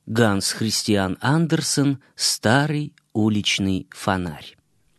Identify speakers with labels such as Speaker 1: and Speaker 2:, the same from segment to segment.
Speaker 1: Ганс Христиан Андерсен «Старый уличный фонарь».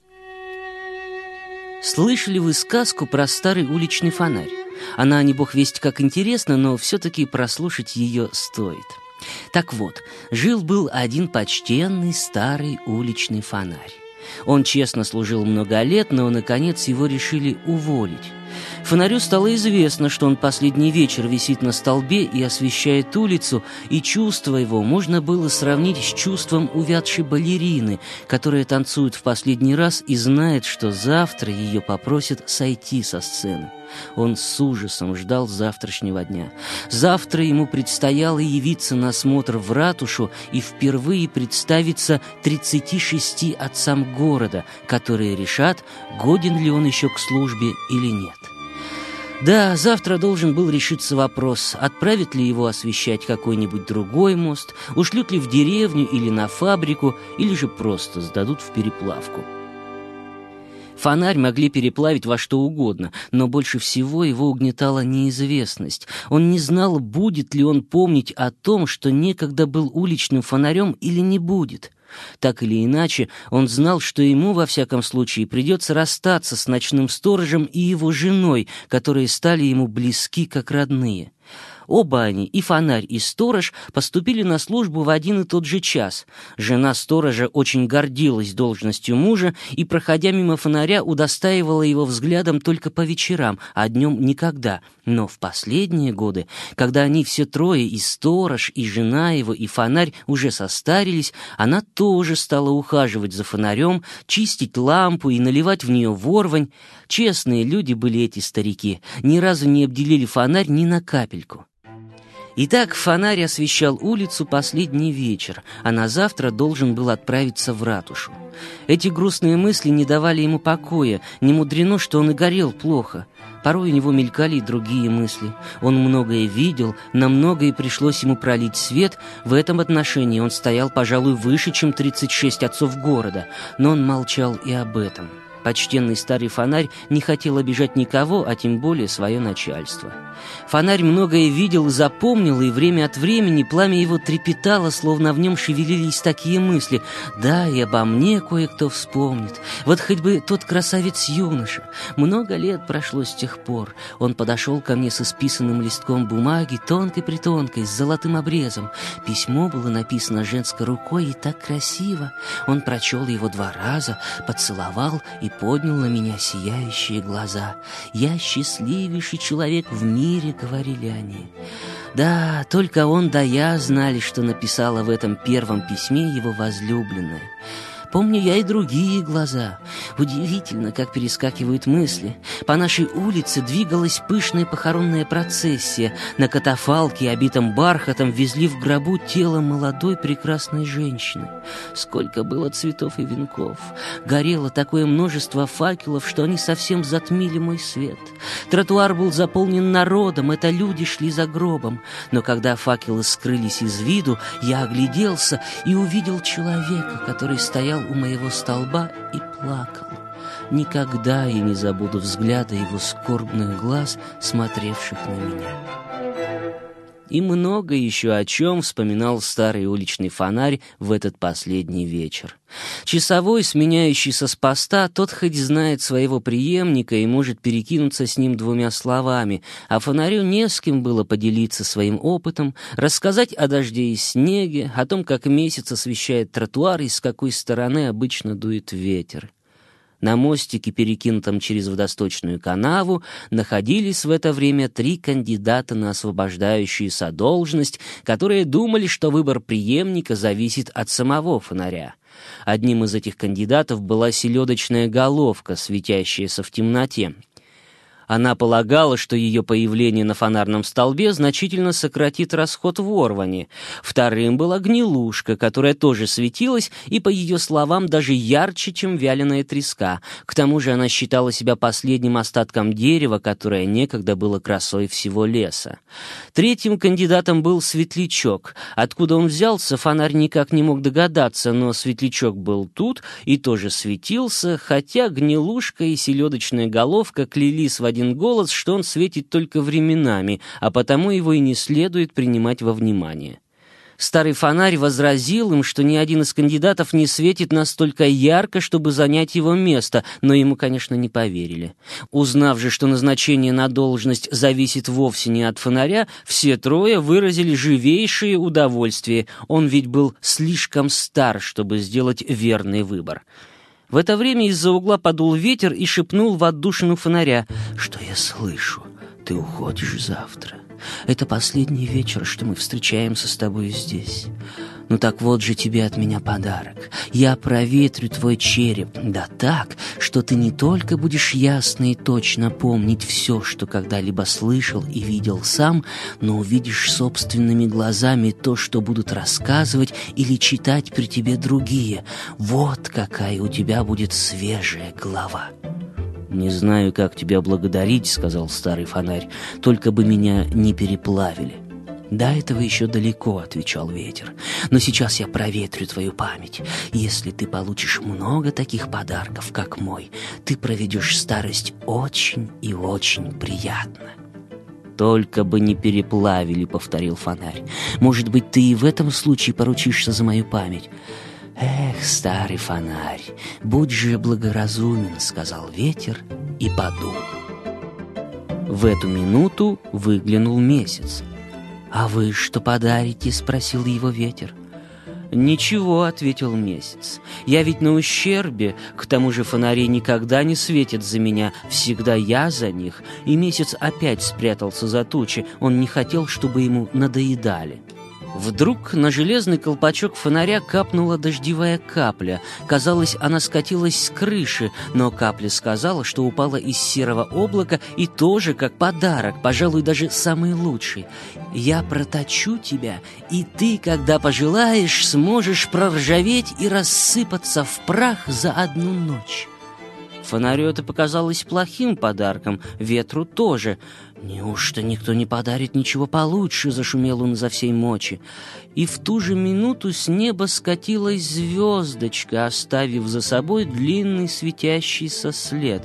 Speaker 1: Слышали вы сказку про старый уличный фонарь? Она, не бог весть, как интересна, но все-таки прослушать ее стоит. Так вот, жил-был один почтенный старый уличный фонарь. Он честно служил много лет, но, наконец, его решили уволить. Фонарю стало известно, что он последний вечер висит на столбе и освещает улицу, и чувство его можно было сравнить с чувством увядшей балерины, которая танцует в последний раз и знает, что завтра ее попросят сойти со сцены. Он с ужасом ждал завтрашнего дня. Завтра ему предстояло явиться на смотр в ратушу и впервые представиться 36 отцам города, которые решат, годен ли он еще к службе или нет. Да, завтра должен был решиться вопрос, отправят ли его освещать какой-нибудь другой мост, ушлют ли в деревню или на фабрику, или же просто сдадут в переплавку. Фонарь могли переплавить во что угодно, но больше всего его угнетала неизвестность. Он не знал, будет ли он помнить о том, что некогда был уличным фонарем, или не будет. Так или иначе, он знал, что ему, во всяком случае, придется расстаться с ночным сторожем и его женой, которые стали ему близки, как родные. Оба они, и фонарь, и сторож, поступили на службу в один и тот же час. Жена сторожа очень гордилась должностью мужа и, проходя мимо фонаря, удостаивала его взглядом только по вечерам, а днем никогда. Но в последние годы, когда они все трое, и сторож, и жена его, и фонарь, уже состарились, она тоже стала ухаживать за фонарем, чистить лампу и наливать в нее ворвань. Честные люди были эти старики, ни разу не обделили фонарь ни на капельку. Итак, фонарь освещал улицу последний вечер, а на завтра должен был отправиться в ратушу. Эти грустные мысли не давали ему покоя, не мудрено, что он и горел плохо. Порой у него мелькали и другие мысли. Он многое видел, на многое пришлось ему пролить свет. В этом отношении он стоял, пожалуй, выше, чем 36 отцов города, но он молчал и об этом. Почтенный старый фонарь не хотел обижать никого, а тем более свое начальство. Фонарь многое видел и запомнил, и время от времени пламя его трепетало, словно в нем шевелились такие мысли. Да, и обо мне кое-кто вспомнит. Вот хоть бы тот красавец-юноша. Много лет прошло с тех пор. Он подошел ко мне с исписанным листком бумаги, тонкой-притонкой, с золотым обрезом. Письмо было написано женской рукой и так красиво. Он прочел его 2 раза, поцеловал и поднял на меня сияющие глаза. «Я счастливейший человек в мире», — говорили они. Да, только он да я знали, что написала в этом первом письме его возлюбленная. Помню я и другие глаза. Удивительно, как перескакивают мысли. По нашей улице двигалась пышная похоронная процессия. На катафалке, обитом бархатом, везли в гробу тело молодой прекрасной женщины. Сколько было цветов и венков. Горело такое множество факелов, что они совсем затмили мой свет. Тротуар был заполнен народом, это люди шли за гробом. Но когда факелы скрылись из виду, я огляделся и увидел человека, который стоял у моего столба и плакал. Никогда я не забуду взгляда его скорбных глаз, смотревших на меня. И много еще о чем вспоминал старый уличный фонарь в этот последний вечер. Часовой, сменяющийся с поста, тот хоть знает своего преемника и может перекинуться с ним 2 словами, а фонарю не с кем было поделиться своим опытом, рассказать о дожде и снеге, о том, как месяц освещает тротуар и с какой стороны обычно дует ветер. На мостике, перекинутом через водосточную канаву, находились в это время 3 кандидата на освобождающуюся должность, которые думали, что выбор преемника зависит от самого фонаря. Одним из этих кандидатов была селедочная головка, светящаяся в темноте. Она полагала, что ее появление на фонарном столбе значительно сократит расход ворвани. Вторым была гнилушка, которая тоже светилась и, по ее словам, даже ярче, чем вяленая треска. К тому же она считала себя последним остатком дерева, которое некогда было красой всего леса. Третьим кандидатом был светлячок. Откуда он взялся, фонарь никак не мог догадаться, но светлячок был тут и тоже светился, хотя гнилушка и селедочная головка клялись в один голос, что он светит только временами, а потому его и не следует принимать во внимание. Старый фонарь возразил им, что ни один из кандидатов не светит настолько ярко, чтобы занять его место, но ему, конечно, не поверили. Узнав же, что назначение на должность зависит вовсе не от фонаря, все трое выразили живейшее удовольствие. Он ведь был слишком стар, чтобы сделать верный выбор. В это время из-за угла подул ветер и шепнул в отдушину фонаря: «Что я слышу? Ты уходишь завтра. Это последний вечер, что мы встречаемся с тобой здесь. Ну так вот же тебе от меня подарок. Я проветрю твой череп, да так, что ты не только будешь ясно и точно помнить все, что когда-либо слышал и видел сам, но увидишь собственными глазами то, что будут рассказывать или читать при тебе другие. Вот какая у тебя будет свежая голова». «Не знаю, как тебя благодарить», — сказал старый фонарь, — «только бы меня не переплавили». «До этого еще далеко», — отвечал ветер, — «но сейчас я проветрю твою память. Если ты получишь много таких подарков, как мой, ты проведешь старость очень и очень приятно». «Только бы не переплавили», — повторил фонарь. «Может быть, ты и в этом случае поручишься за мою память». «Эх, старый фонарь, будь же благоразумен», — сказал ветер и подумал. В эту минуту выглянул месяц. «А вы что подарите?» — спросил его ветер. «Ничего», — ответил месяц. «Я ведь на ущербе, к тому же фонари никогда не светят за меня, всегда я за них». И месяц опять спрятался за тучи, он не хотел, чтобы ему надоедали. Вдруг на железный колпачок фонаря капнула дождевая капля. Казалось, она скатилась с крыши, но капля сказала, что упала из серого облака и тоже как подарок, пожалуй, даже самый лучший. «Я проточу тебя, и ты, когда пожелаешь, сможешь проржаветь и рассыпаться в прах за одну ночь». Фонарю это показалось плохим подарком, ветру тоже. «Неужто никто не подарит ничего получше?» — зашумел он изо всей мочи. И в ту же минуту с неба скатилась звездочка, оставив за собой длинный светящийся след.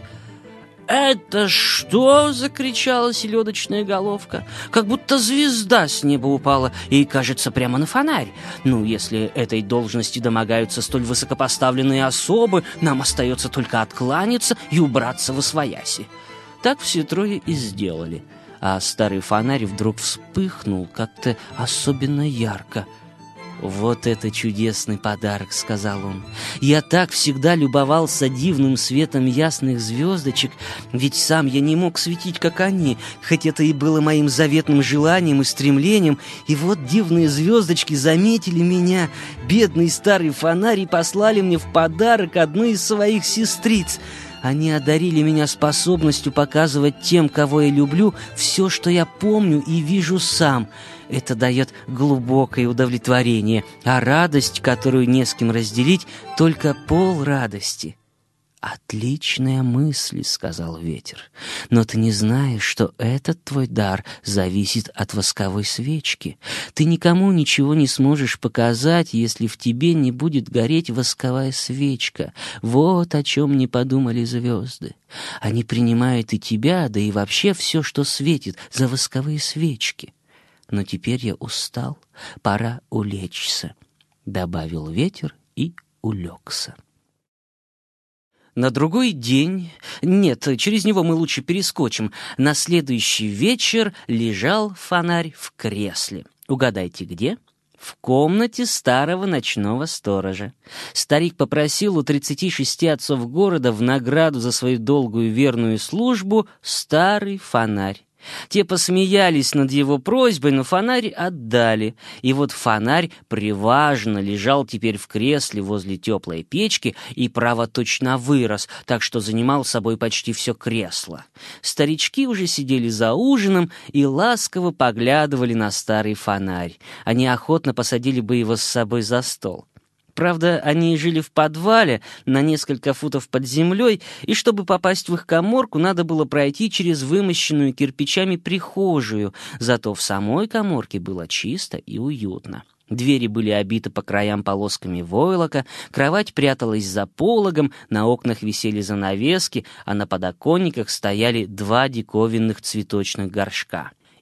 Speaker 1: «Это что?» — закричала селедочная головка. «Как будто звезда с неба упала и, кажется, прямо на фонарь. Ну, если этой должности домогаются столь высокопоставленные особы, нам остается только откланяться и убраться восвояси». Так все трое и сделали. А старый фонарь вдруг вспыхнул как-то особенно ярко. «Вот это чудесный подарок», — сказал он. «Я так всегда любовался дивным светом ясных звездочек, ведь сам я не мог светить, как они, хоть это и было моим заветным желанием и стремлением. И вот дивные звездочки заметили меня, бедный старый фонарь, и послали мне в подарок одну из своих сестриц. Они одарили меня способностью показывать тем, кого я люблю, все, что я помню и вижу сам. Это дает глубокое удовлетворение, а радость, которую не с кем разделить, только пол радости». «Отличная мысль», — сказал ветер, — «но ты не знаешь, что этот твой дар зависит от восковой свечки. Ты никому ничего не сможешь показать, если в тебе не будет гореть восковая свечка. Вот о чем не подумали звезды. Они принимают и тебя, да и вообще все, что светит, за восковые свечки. Но теперь я устал, пора улечься», — добавил ветер и улегся. На другой день... Нет, через него мы лучше перескочим. На следующий вечер лежал фонарь в кресле. Угадайте, где? В комнате старого ночного сторожа. Старик попросил у 36 отцов города в награду за свою долгую верную службу старый фонарь. Те посмеялись над его просьбой, но фонарь отдали. И вот фонарь приважно лежал теперь в кресле возле теплой печки и, право, точно вырос, так что занимал собой почти все кресло. Старички уже сидели за ужином и ласково поглядывали на старый фонарь. Они охотно посадили бы его с собой за стол. Правда, они жили в подвале на несколько футов под землей, и чтобы попасть в их каморку, надо было пройти через вымощенную кирпичами прихожую, зато в самой каморке было чисто и уютно. Двери были обиты по краям полосками войлока, кровать пряталась за пологом, на окнах висели занавески, а на подоконниках стояли 2 диковинных цветочных горшка.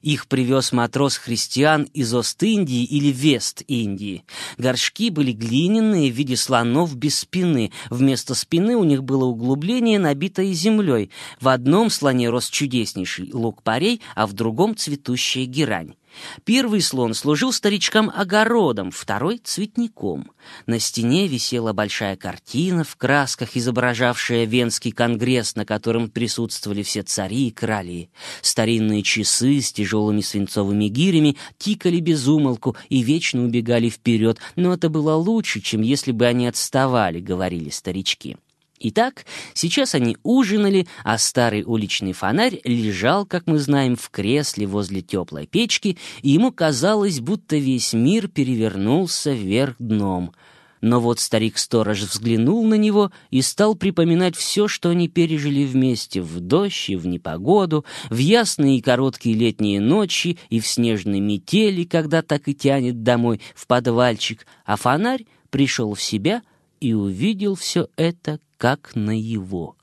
Speaker 1: Их привез матрос-христиан из Ост-Индии или Вест-Индии. Горшки были глиняные в виде слонов без спины. Вместо спины у них было углубление, набитое землей. В одном слоне рос чудеснейший лук-порей, а в другом цветущая герань. Первый слон служил старичкам огородом, второй — цветником. На стене висела большая картина в красках, изображавшая Венский конгресс, на котором присутствовали все цари и короли. Старинные часы с тяжелыми свинцовыми гирями тикали без умолку и вечно убегали вперед, но это было лучше, чем если бы они отставали, говорили старички. Итак, сейчас они ужинали, а старый уличный фонарь лежал, как мы знаем, в кресле возле теплой печки, и ему казалось, будто весь мир перевернулся вверх дном. Но вот старик-сторож взглянул на него и стал припоминать все, что они пережили вместе в дождь и в непогоду, в ясные и короткие летние ночи и в снежной метели, когда так и тянет домой в подвальчик, а фонарь пришел в себя и увидел все это как наяву.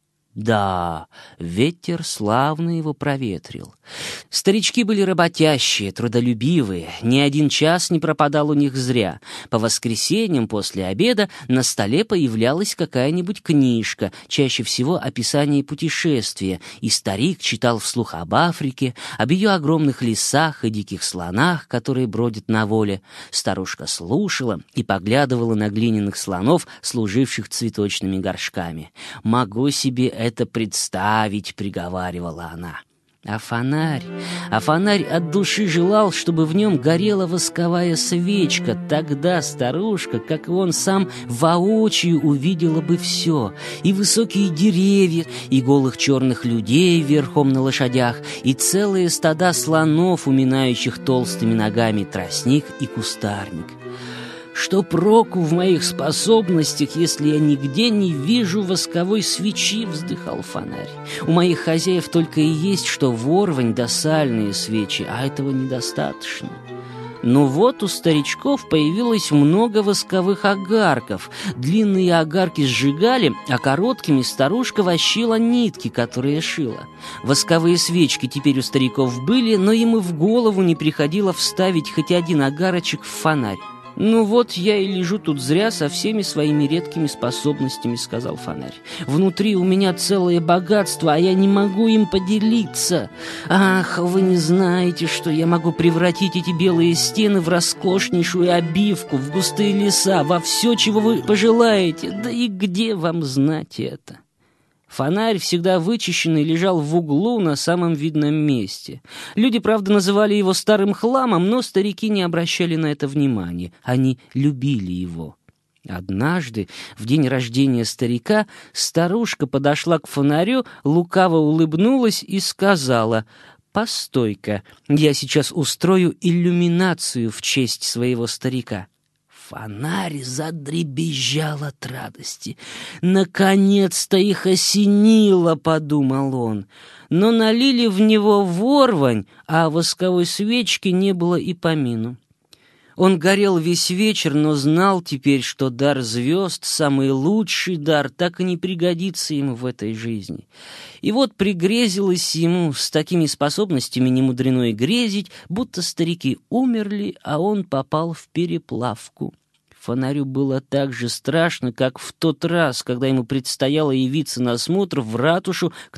Speaker 1: Да, ветер славно его проветрил. Старички были работящие, трудолюбивые, ни один час не пропадал у них зря. По воскресеньям после обеда на столе появлялась какая-нибудь книжка, чаще всего описание путешествия, и старик читал вслух об Африке, об ее огромных лесах и диких слонах, которые бродят на воле. Старушка слушала и поглядывала на глиняных слонов, служивших цветочными горшками. «Могу себе это представить», — приговаривала она. А фонарь от души желал, чтобы в нем горела восковая свечка. Тогда старушка, как и он сам, воочию увидела бы все. И высокие деревья, и голых черных людей верхом на лошадях, и целые стада слонов, уминающих толстыми ногами тростник и кустарник. «Что проку в моих способностях, если я нигде не вижу восковой свечи?» — вздыхал фонарь. «У моих хозяев только и есть что ворвань да сальные свечи, а этого недостаточно». Но вот у старичков появилось много восковых огарков. Длинные огарки сжигали, а короткими старушка вощила нитки, которые шила. Восковые свечки теперь у стариков были, но им и в голову не приходило вставить хоть один огарочек в фонарь. «Ну вот я и лежу тут зря со всеми своими редкими способностями», — сказал фонарь. «Внутри у меня целое богатство, а я не могу им поделиться. Ах, вы не знаете, что я могу превратить эти белые стены в роскошнейшую обивку, в густые леса, во все, чего вы пожелаете. Да и где вам знать это?» Фонарь, всегда вычищенный, лежал в углу на самом видном месте. Люди, правда, называли его старым хламом, но старики не обращали на это внимания. Они любили его. Однажды, в день рождения старика, старушка подошла к фонарю, лукаво улыбнулась и сказала: «Постой-ка, я сейчас устрою иллюминацию в честь своего старика». Фонарь задребезжал от радости. «Наконец-то их осенило», — подумал он. Но налили в него ворвань, а восковой свечки не было и помину. Он горел весь вечер, но знал теперь, что дар звезд, самый лучший дар, так и не пригодится ему в этой жизни. И вот пригрезилось ему, с такими способностями немудрено и грезить, будто старики умерли, а он попал в переплавку. Фонарю было так же страшно, как в тот раз, когда ему предстояло явиться на осмотр в ратушу к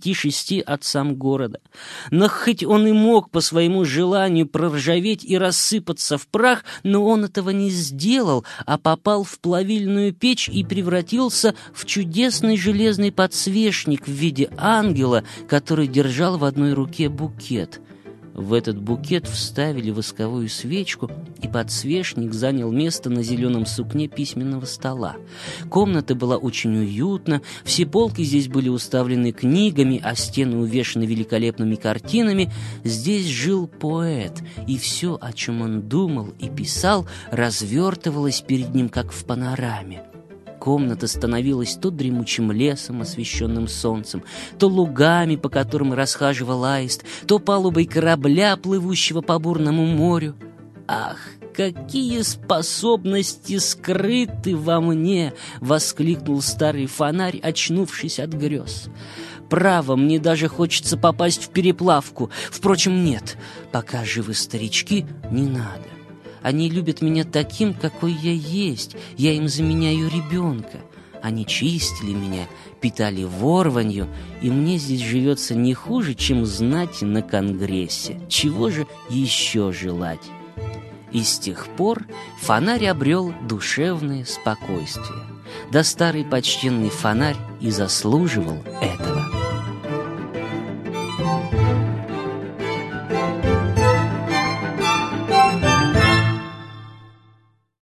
Speaker 1: 36 отцам города. Но хоть он и мог по своему желанию проржаветь и рассыпаться в прах, но он этого не сделал, а попал в плавильную печь и превратился в чудесный железный подсвечник в виде ангела, который держал в одной руке букет. В этот букет вставили восковую свечку, и подсвечник занял место на зеленом сукне письменного стола. Комната была очень уютна, все полки здесь были уставлены книгами, а стены увешаны великолепными картинами. Здесь жил поэт, и все, о чем он думал и писал, развертывалось перед ним, как в панораме. Комната становилась то дремучим лесом, освещенным солнцем, то лугами, по которым расхаживал аист, то палубой корабля, плывущего по бурному морю. Ах, какие способности скрыты во мне!» — воскликнул старый фонарь, очнувшись от грез. «Право, мне даже хочется попасть в переплавку. Впрочем, нет, пока живы старички, не надо. Они любят меня таким, какой я есть. Я им заменяю ребенка. Они чистили меня, питали ворванью, и мне здесь живется не хуже, чем знать на Конгрессе. Чего же еще желать?» И с тех пор фонарь обрел душевное спокойствие. Да старый почтенный фонарь и заслуживал этого.